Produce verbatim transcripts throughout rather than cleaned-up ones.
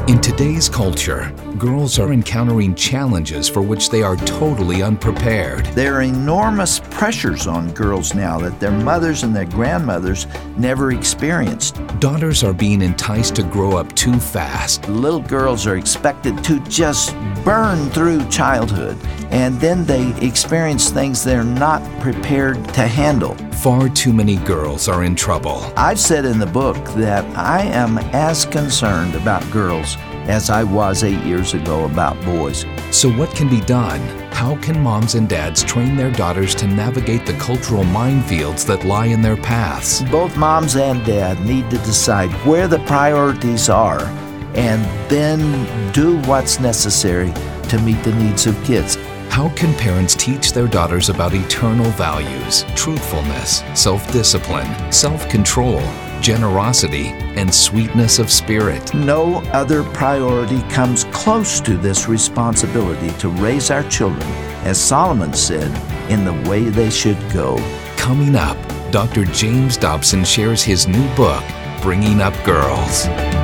In today's culture, girls are encountering challenges for which they are totally unprepared. There are enormous pressures on girls now that their mothers and their grandmothers never experienced. Daughters are being enticed to grow up too fast. Little girls are expected to just burn through childhood, and then they experience things they're not prepared to handle. Far too many girls are in trouble. I've said in the book that I am as concerned about girls as I was eight years ago about boys. So what can be done? How can moms and dads train their daughters to navigate the cultural minefields that lie in their paths? Both moms and dad need to decide where the priorities are and then do what's necessary to meet the needs of kids. How can parents teach their daughters about eternal values, truthfulness, self-discipline, self-control, generosity, and sweetness of spirit? No other priority comes close to this responsibility to raise our children, as Solomon said, in the way they should go. Coming up, Doctor James Dobson shares his new book, Bringing Up Girls.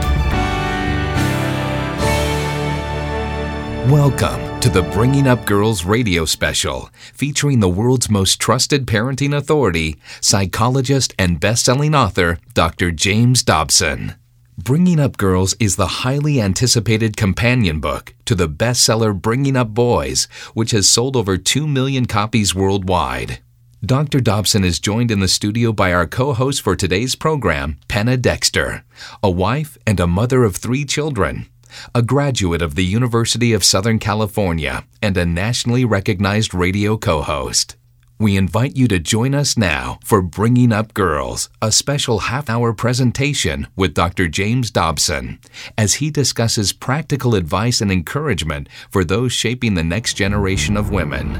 Welcome to the Bringing Up Girls radio special, featuring the world's most trusted parenting authority, psychologist and best-selling author, Doctor James Dobson. Bringing Up Girls is the highly anticipated companion book to the bestseller Bringing Up Boys, which has sold over two million copies worldwide. Doctor Dobson is joined in the studio by our co-host for today's program, Penna Dexter, a wife and a mother of three children, a graduate of the University of Southern California, and a nationally recognized radio co-host. We invite you to join us now for Bringing Up Girls, a special half-hour presentation with Doctor James Dobson, as he discusses practical advice and encouragement for those shaping the next generation of women.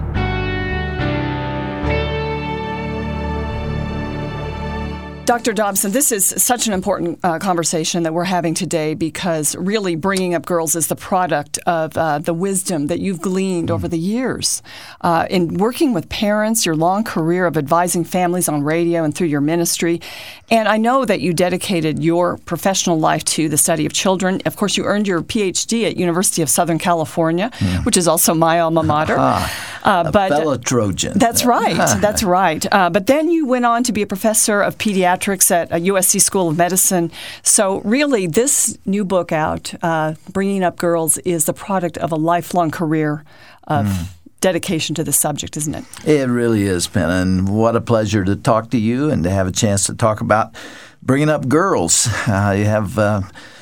Doctor Dobson, this is such an important uh, conversation that we're having today because really Bringing Up Girls is the product of uh, the wisdom that you've gleaned mm. over the years. Uh, in working with parents, your long career of advising families on radio and through your ministry. And I know that you dedicated your professional life to the study of children. Of course, you earned your P H D at University of Southern California, mm. which is also my alma mater. Ah, uh, a but, fellow Trojan. That's right. That's right. Uh, but then you went on to be a professor of pediatrics at a U S C School of Medicine. So really, this new book out, uh, Bringing Up Girls, is the product of a lifelong career of mm. dedication to the subject, isn't it? It really is, Penna, and what a pleasure to talk to you and to have a chance to talk about bringing up girls. Uh, you have uh,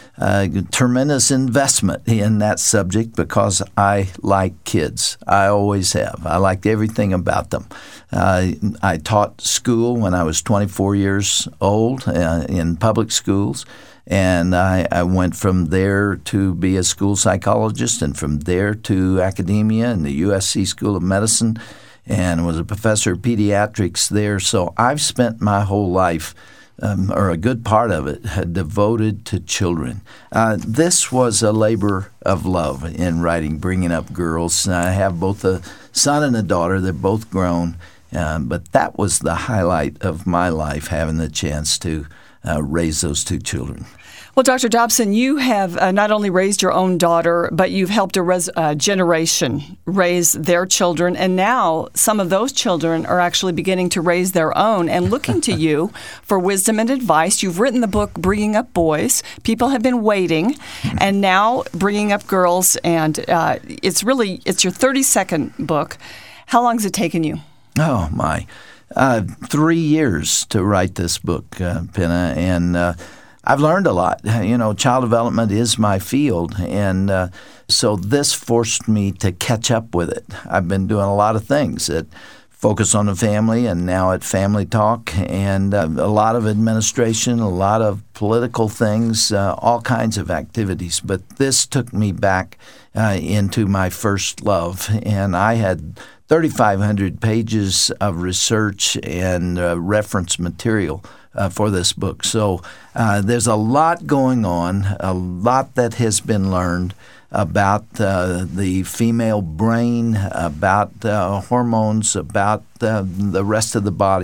a tremendous investment in that subject because I like kids. I always have. I liked everything about them. Uh, I taught school when I was twenty-four years old uh, in public schools, and I, I went from there to be a school psychologist, and from there to academia in the U S C School of Medicine, and was a professor of pediatrics there. So I've spent my whole life, um, or a good part of it, devoted to children. Uh, this was a labor of love in writing Bringing Up Girls. I have both a son and a daughter. They're both grown. Uh, but that was the highlight of my life, having the chance to uh, raise those two children. Well, Doctor Dobson, you have uh, not only raised your own daughter, but you've helped a res- uh, generation raise their children. And now some of those children are actually beginning to raise their own and looking to you for wisdom and advice. You've written the book, Bringing Up Boys. People have been waiting. And now Bringing Up Girls. And uh, it's really, it's your thirty-second book. How long has it taken you? Oh, my. Uh, three years to write this book, uh, Penna, and uh, I've learned a lot. You know, child development is my field, and uh, so this forced me to catch up with it. I've been doing a lot of things at Focus on the Family and now at Family Talk, and uh, a lot of administration, a lot of political things, uh, all kinds of activities. But this took me back uh, into my first love, and I had thirty-five hundred pages of research and uh, reference material uh, for this book. So uh, there's a lot going on, a lot that has been learned about uh, the female brain, about uh, hormones, about uh, the rest of the body.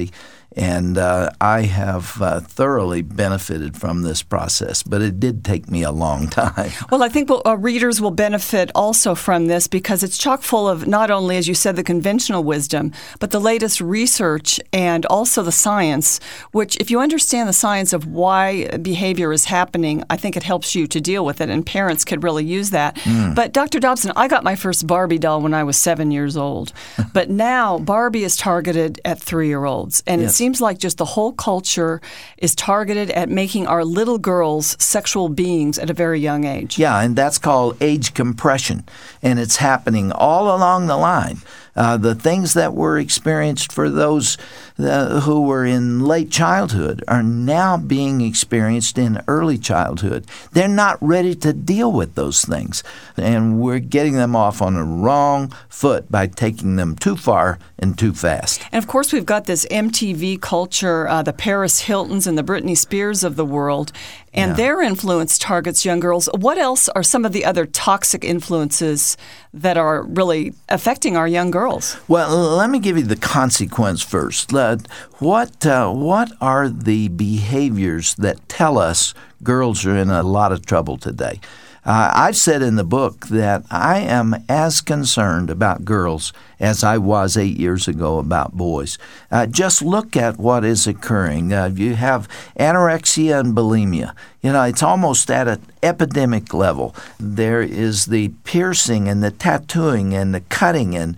And uh, I have uh, thoroughly benefited from this process, but it did take me a long time. Well, I think we'll, uh, readers will benefit also from this because it's chock full of not only, as you said, the conventional wisdom, but the latest research and also the science, which if you understand the science of why behavior is happening, I think it helps you to deal with it, and parents could really use that. Mm. But Doctor Dobson, I got my first Barbie doll when I was seven years old, but now Barbie is targeted at three-year-olds, and yes. It seems like just the whole culture is targeted at making our little girls sexual beings at a very young age. Yeah, and that's called age compression, and it's happening all along the line. Uh, the things that were experienced for those uh, who were in late childhood are now being experienced in early childhood. They're not ready to deal with those things, and we're getting them off on the wrong foot by taking them too far and too fast. And of course, we've got this M T V culture, uh, the Paris Hiltons and the Britney Spears of the world, and yeah. their influence targets young girls. What else are some of the other toxic influences that are really affecting our young girls? Well, let me give you the consequence first. Uh, what uh, what are the behaviors that tell us girls are in a lot of trouble today? Uh, I've said in the book that I am as concerned about girls as I was eight years ago about boys. Uh, just look at what is occurring. Uh, you have anorexia and bulimia. You know, it's almost at an epidemic level. There is the piercing and the tattooing and the cutting and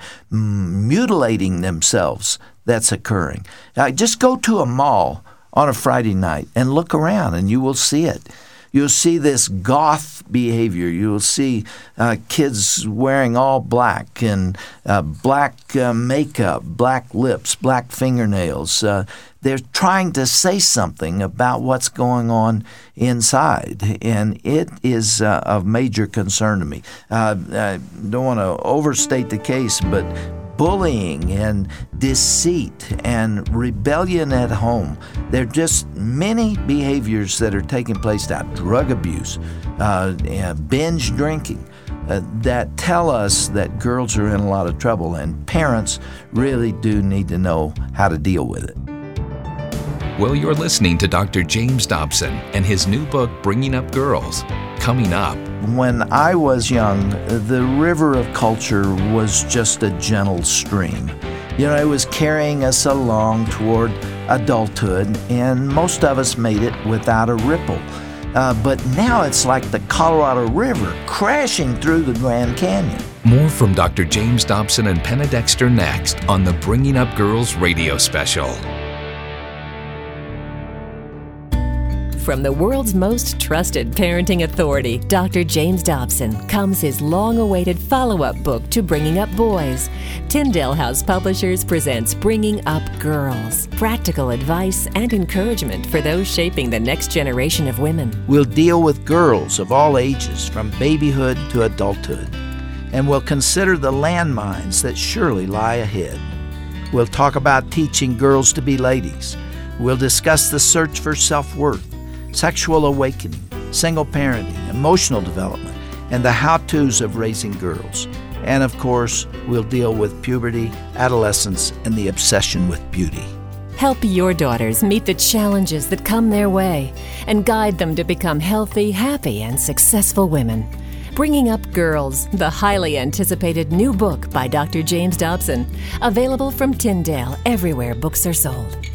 mutilating themselves that's occurring. Uh, just go to a mall on a Friday night and look around and you will see it. You'll see this goth behavior. You'll see uh, kids wearing all black and uh, black uh, makeup, black lips, black fingernails. Uh, they're trying to say something about what's going on inside, and it is uh, of major concern to me. Uh, I don't want to overstate the case, but bullying and deceit and rebellion at home. There are just many behaviors that are taking place now. Drug abuse, uh, and binge drinking, uh, that tell us that girls are in a lot of trouble, and parents really do need to know how to deal with it. Well, you're listening to Doctor James Dobson and his new book, Bringing Up Girls. Coming up. When I was young, the river of culture was just a gentle stream. You know, it was carrying us along toward adulthood, and most of us made it without a ripple. Uh, but now it's like the Colorado River crashing through the Grand Canyon. More from Doctor James Dobson and Penna Dexter next on the Bringing Up Girls radio special. From the world's most trusted parenting authority, Doctor James Dobson, comes his long-awaited follow-up book to Bringing Up Boys. Tyndale House Publishers presents Bringing Up Girls, practical advice and encouragement for those shaping the next generation of women. We'll deal with girls of all ages, from babyhood to adulthood, and we'll consider the landmines that surely lie ahead. We'll talk about teaching girls to be ladies. We'll discuss the search for self-worth, sexual awakening, single parenting, emotional development, and the how-tos of raising girls. And of course, we'll deal with puberty, adolescence, and the obsession with beauty. Help your daughters meet the challenges that come their way and guide them to become healthy, happy, and successful women. Bringing Up Girls, the highly anticipated new book by Doctor James Dobson, available from Tyndale everywhere books are sold.